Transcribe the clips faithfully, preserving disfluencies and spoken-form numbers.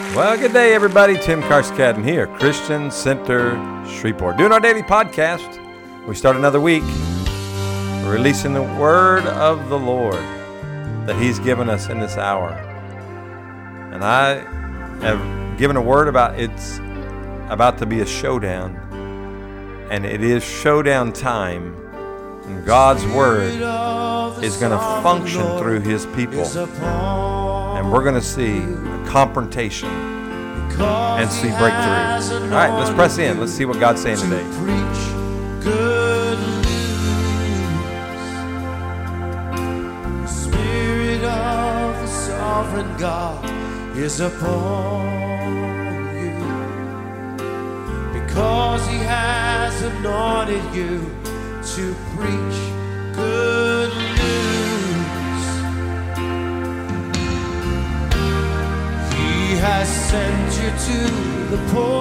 Well, good day, everybody. Tim Carscadden here, Christian Center Shreveport, doing our daily podcast. We start another week. We're releasing the word of the Lord that He's given us in this hour. And I have given a word about it's about to be a showdown. And it is showdown time. And God's word is going to function through His people. And we're going to see a confrontation and see breakthrough. All right, let's press in. Let's see what God's saying today. Good news. The Spirit of the sovereign God is upon you, because He has anointed you to preach good news. He has sent you to the poor,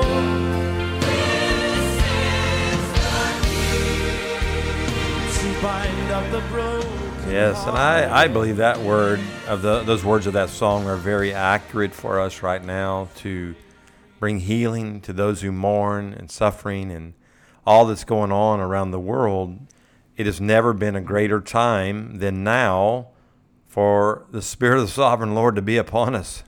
to bind up the broken. Yes, and I, I believe that word of the those words of that song are very accurate for us right now to bring healing to those who mourn and suffering and all that's going on around the world. It has never been a greater time than now for the Spirit of the Sovereign Lord to be upon us.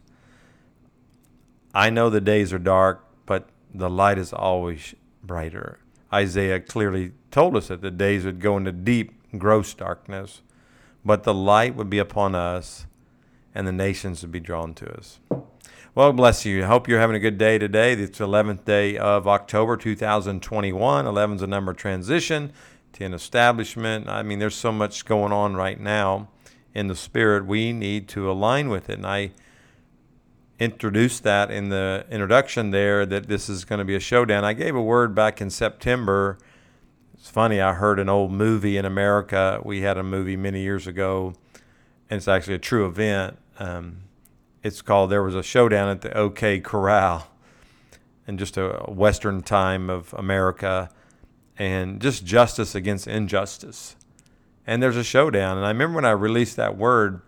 I know the days are dark, but the light is always brighter. Isaiah clearly told us that the days would go into deep, gross darkness, but the light would be upon us, and the nations would be drawn to us. Well, bless you. I hope you're having a good day today. It's the eleventh day of October, two thousand twenty-one. eleven is a number of transition, ten establishment. I mean, there's so much going on right now in the Spirit. We need to align with it, and I introduced that in the introduction there, that this is going to be a showdown. I gave a word back in September. It's funny, I heard an old movie in America. We had a movie many years ago, and it's actually a true event. Um, it's called There Was a Showdown at the OK Corral, and just a Western time of America, and just justice against injustice. And there's a showdown. And I remember when I released that word,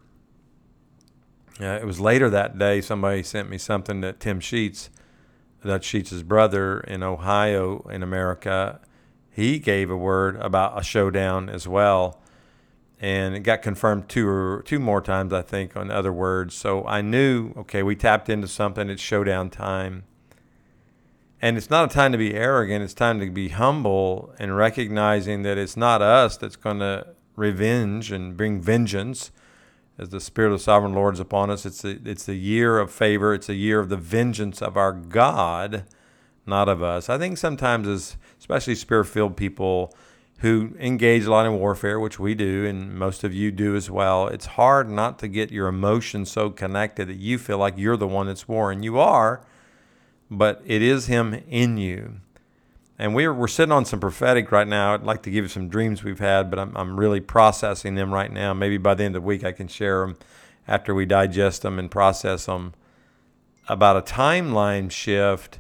Uh, it was later that day, somebody sent me something that Tim Sheets, that's Sheets' brother in Ohio in America, he gave a word about a showdown as well. And it got confirmed two or two more times, I think, on other words. So I knew, okay, we tapped into something. It's showdown time. And it's not a time to be arrogant. It's time to be humble and recognizing that it's not us that's going to revenge and bring vengeance. As the Spirit of the Sovereign Lord is upon us, it's the, it's the year of favor. It's a year of the vengeance of our God, not of us. I think sometimes, as especially Spirit-filled people who engage a lot in warfare, which we do, and most of you do as well, it's hard not to get your emotions so connected that you feel like you're the one that's warring. You are, but it is Him in you. And we're we're sitting on some prophetic right now. I'd like to give you some dreams we've had, but I'm I'm really processing them right now. Maybe by the end of the week I can share them after we digest them and process them, about a timeline shift.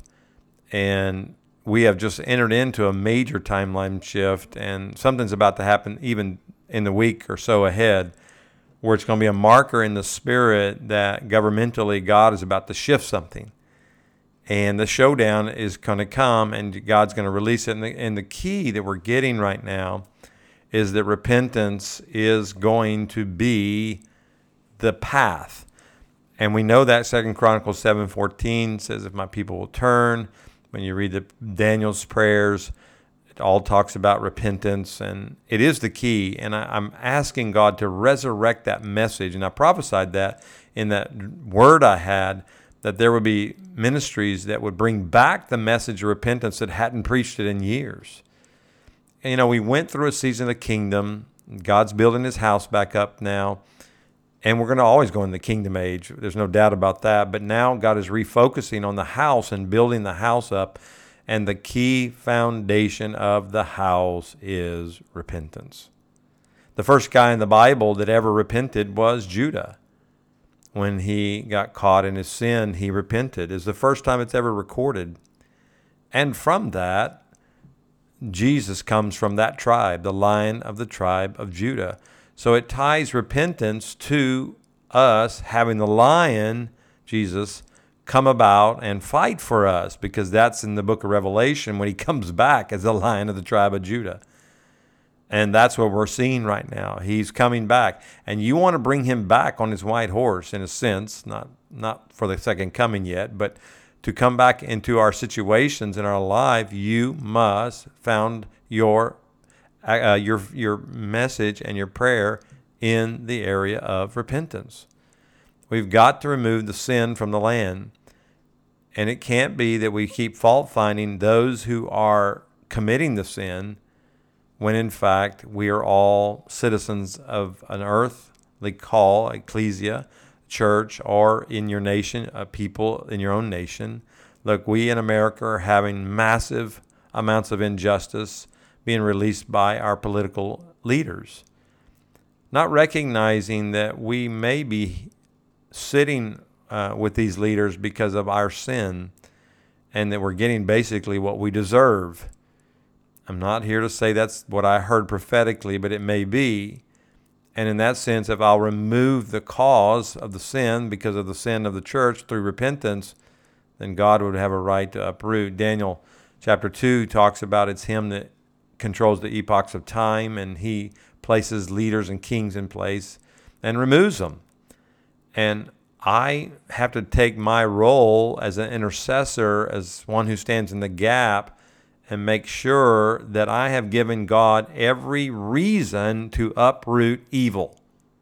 And we have just entered into a major timeline shift, and something's about to happen even in the week or so ahead, where it's going to be a marker in the Spirit that governmentally God is about to shift something. And the showdown is going to come, and God's going to release it. And the, and the key that we're getting right now is that repentance is going to be the path. And we know that Second Chronicles seven fourteen says, if my people will turn. When you read the Daniel's prayers, it all talks about repentance, and it is the key. And I, I'm asking God to resurrect that message. And I prophesied that in that word I had, that there would be ministries that would bring back the message of repentance that hadn't preached it in years. And, you know, we went through a season of the kingdom. God's building His house back up now. And we're going to always go in the kingdom age. There's no doubt about that. But now God is refocusing on the house and building the house up. And the key foundation of the house is repentance. The first guy in the Bible that ever repented was Judah. When he got caught in his sin, he repented. It's the first time it's ever recorded. And from that, Jesus comes from that tribe, the Lion of the tribe of Judah. So it ties repentance to us having the Lion, Jesus, come about and fight for us, because that's in the book of Revelation when he comes back as the Lion of the tribe of Judah. And that's what we're seeing right now. He's coming back. And you want to bring him back on his white horse, in a sense, not not for the second coming yet, but to come back into our situations in our life, you must found your uh, your your message and your prayer in the area of repentance. We've got to remove the sin from the land. And it can't be that we keep fault finding those who are committing the sin, when in fact we are all citizens of an earthly call, ecclesia, church, or in your nation, uh, people in your own nation. Look, we in America are having massive amounts of injustice being released by our political leaders, not recognizing that we may be sitting uh, with these leaders because of our sin, and that we're getting basically what we deserve. I'm not here to say that's what I heard prophetically, but it may be. And in that sense, if I'll remove the cause of the sin because of the sin of the church through repentance, then God would have a right to uproot. Daniel chapter two talks about it's him that controls the epochs of time, and he places leaders and kings in place and removes them. And I have to take my role as an intercessor, as one who stands in the gap, and make sure that I have given God every reason to uproot evil.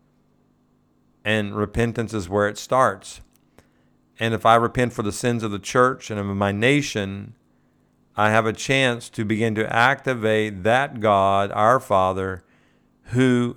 And repentance is where it starts. And if I repent for the sins of the church and of my nation, I have a chance to begin to activate that God, our Father, who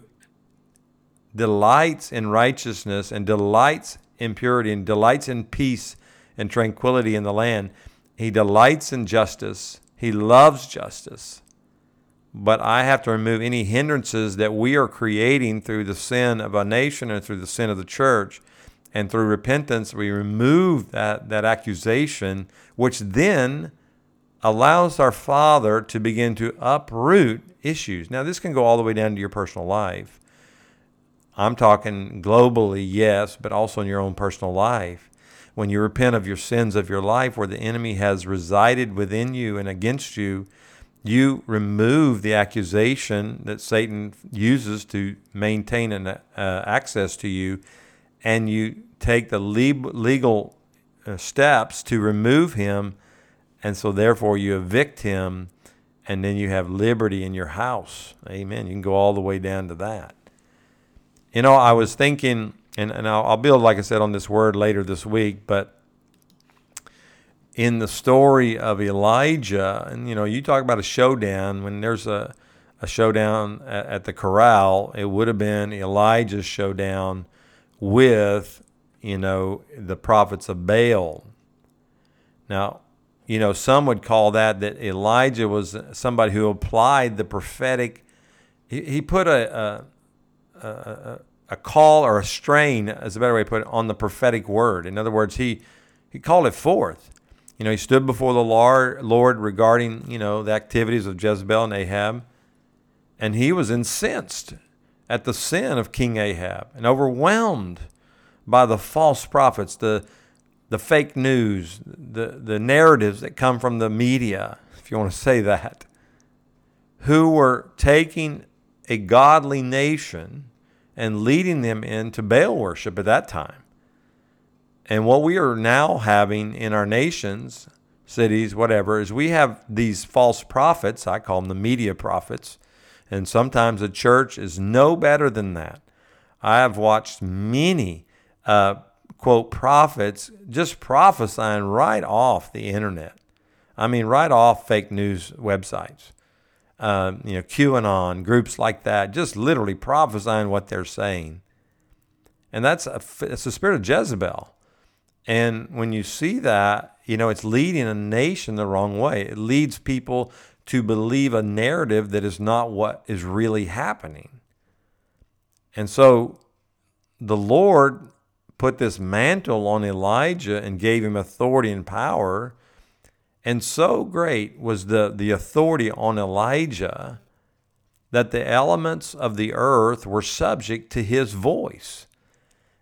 delights in righteousness and delights in purity and delights in peace and tranquility in the land. He delights in justice. He loves justice. But I have to remove any hindrances that we are creating through the sin of a nation and through the sin of the church. And through repentance, we remove that, that accusation, which then allows our Father to begin to uproot issues. Now, this can go all the way down to your personal life. I'm talking globally, yes, but also in your own personal life. When you repent of your sins of your life, where the enemy has resided within you and against you, you remove the accusation that Satan uses to maintain an uh, access to you, and you take the legal uh, steps to remove him, and so therefore you evict him, and then you have liberty in your house. Amen. You can go all the way down to that. You know, I was thinking, and, and I'll, I'll build, like I said, on this word later this week, but in the story of Elijah, and, you know, you talk about a showdown. When there's a, a showdown at, at the corral, it would have been Elijah's showdown with, you know, the prophets of Baal. Now, you know, some would call that that Elijah was somebody who applied the prophetic. He, he put a, a, a, a call or a strain, is a better way to put it, on the prophetic word. In other words, he, he called it forth. You know, he stood before the Lord, Lord regarding, you know, the activities of Jezebel and Ahab, and he was incensed at the sin of King Ahab and overwhelmed by the false prophets, the the fake news, the, the narratives that come from the media, if you want to say that, who were taking a godly nation and leading them into Baal worship at that time. And what we are now having in our nations, cities, whatever, is we have these false prophets. I call them the media prophets. And sometimes the church is no better than that. I have watched many, uh, quote, prophets just prophesying right off the internet. I mean, right off fake news websites. Uh, you know, QAnon, groups like that, just literally prophesying what they're saying. And that's a, it's the spirit of Jezebel. And when you see that, you know, it's leading a nation the wrong way. It leads people to believe a narrative that is not what is really happening. And so the Lord put this mantle on Elijah and gave him authority and power. And so great was the, the authority on Elijah that the elements of the earth were subject to his voice.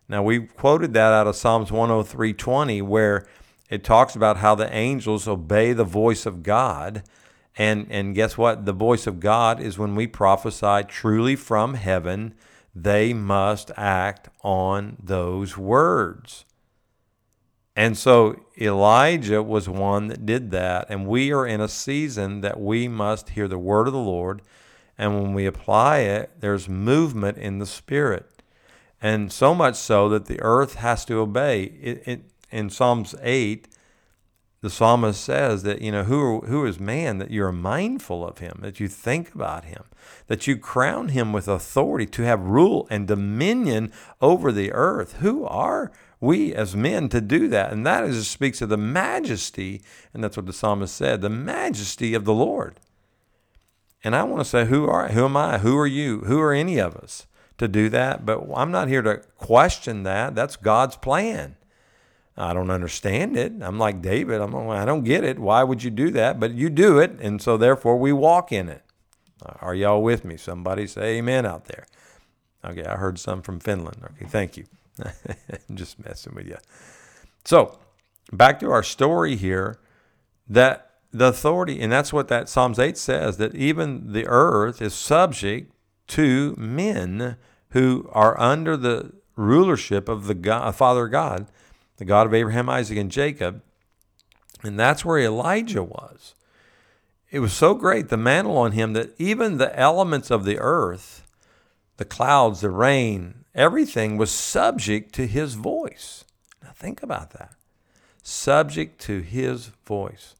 Now, we quoted that out of Psalms one oh three twenty, where it talks about how the angels obey the voice of God. And, and guess what? The voice of God is when we prophesy truly from heaven, they must act on those words. And so Elijah was one that did that. And we are in a season that we must hear the word of the Lord. And when we apply it, there's movement in the Spirit. And so much so that the earth has to obey. It, it, in Psalms eight, the psalmist says that, you know, who, who is man that you're mindful of him, that you think about him, that you crown him with authority to have rule and dominion over the earth. Who are we as men to do that? And that is, speaks of the majesty, and that's what the psalmist said, the majesty of the Lord. And I want to say, who are, who am I? Who are you? Who are any of us to do that? But I'm not here to question that. That's God's plan. I don't understand it. I'm like David. I'm, I don't get it. Why would you do that? But you do it, and so therefore we walk in it. Are y'all with me? Somebody say amen out there. Okay, I heard some from Finland. Okay, thank you. I'm just messing with you. So, back to our story here, that the authority, and that's what that Psalms eight says, that even the earth is subject to men who are under the rulership of the God, Father God, the God of Abraham, Isaac, and Jacob. And that's where Elijah was. It was so great, the mantle on him, that even the elements of the earth, the clouds, the rain, everything was subject to his voice. Now think about that. Subject to his voice.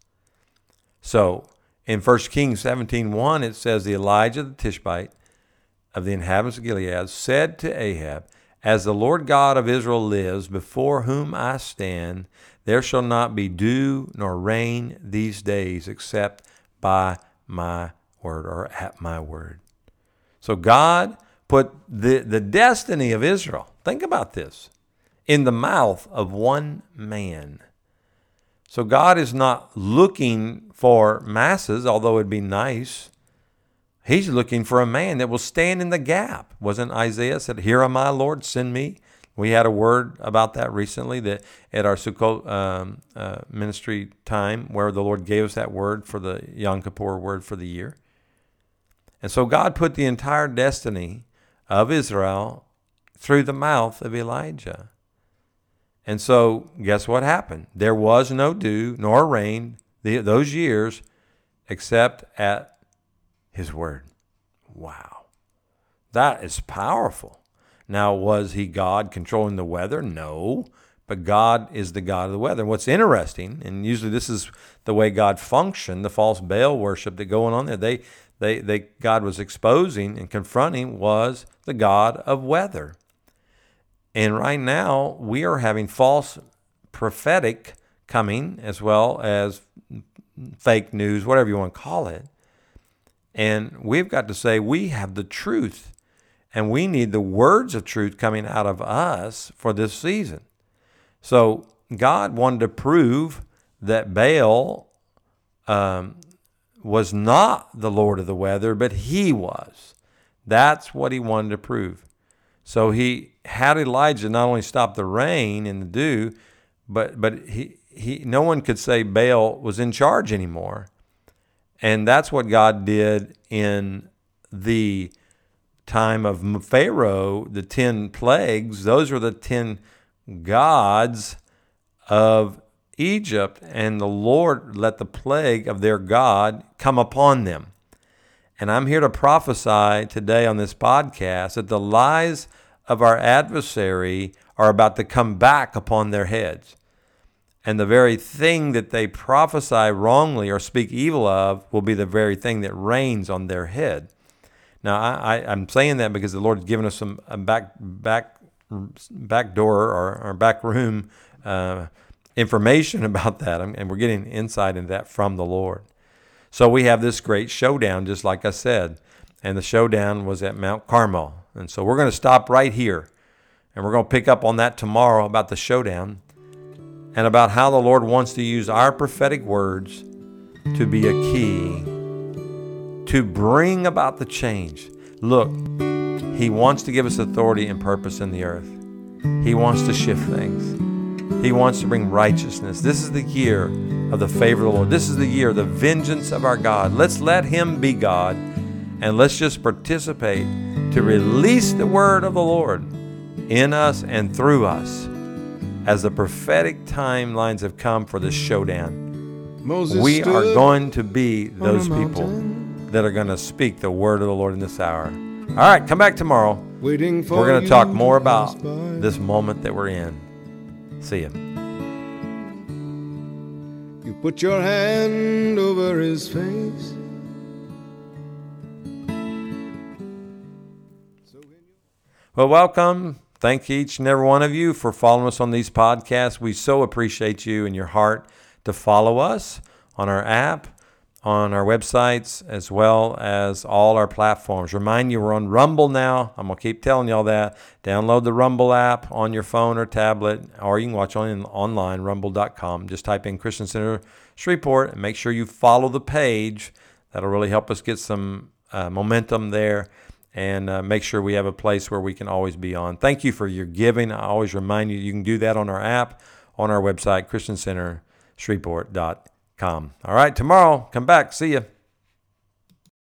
So in First Kings seventeen one, it says, the Elijah the Tishbite of the inhabitants of Gilead said to Ahab, as the Lord God of Israel lives, before whom I stand, there shall not be dew nor rain these days except by my word, or at my word. So God put the, the destiny of Israel, think about this, in the mouth of one man. So God is not looking for masses, although it'd be nice. He's looking for a man that will stand in the gap. Wasn't Isaiah said, here am I, Lord, send me? We had a word about that recently that at our Sukkot um, uh, ministry time, where the Lord gave us that word for the Yom Kippur word for the year. And so God put the entire destiny of Israel through the mouth of Elijah. And so guess what happened? There was no dew nor rain the, those years except at his word. Wow. That is powerful. Now, was he God controlling the weather? No. But God is the God of the weather. And what's interesting, and usually this is the way God functioned, the false Baal worship that going on there, they, they, they, God was exposing and confronting was the God of weather. And right now, we are having false prophetic coming, as well as fake news, whatever you want to call it. And we've got to say we have the truth, and we need the words of truth coming out of us for this season. So God wanted to prove that Baal um, was not the Lord of the weather, but he was. That's what he wanted to prove. So he had Elijah not only stop the rain and the dew, but but he, he no one could say Baal was in charge anymore. And that's what God did in the time of Pharaoh, the ten plagues. Those were the ten gods of Egypt, and the Lord let the plague of their God come upon them. And I'm here to prophesy today on this podcast that the lies of our adversary are about to come back upon their heads. And the very thing that they prophesy wrongly or speak evil of will be the very thing that rains on their head. Now, I, I, I'm saying that because the Lord has given us some uh, back back back door or, or back room uh, information about that, and we're getting insight into that from the Lord. So we have this great showdown, just like I said, and the showdown was at Mount Carmel. And so we're going to stop right here, and we're going to pick up on that tomorrow about the showdown and about how the Lord wants to use our prophetic words to be a key to bring about the change. Look, he wants to give us authority and purpose in the earth. He wants to shift things. He wants to bring righteousness. This is the year of the favor of the Lord. This is the year of the vengeance of our God. Let's let Him be God, and let's just participate to release the word of the Lord in us and through us as the prophetic timelines have come for this showdown. Moses we are going to be those people that are going to speak the word of the Lord in this hour. All right, come back tomorrow. Waiting for we're going to talk more about this moment that we're in. See you. You put your hand over his face. Well, welcome. Thank each and every one of you for following us on these podcasts. We so appreciate you and your heart to follow us on our app, on our websites, as well as all our platforms. Remind you, we're on Rumble now. I'm going to keep telling y'all that. Download the Rumble app on your phone or tablet, or you can watch on online, rumble dot com. Just type in Christian Center Shreveport and make sure you follow the page. That'll really help us get some uh, momentum there. And uh, make sure we have a place where we can always be on. Thank you for your giving. I always remind you, you can do that on our app, on our website, Christian Center Shreveport dot com. All right, tomorrow, come back. See you.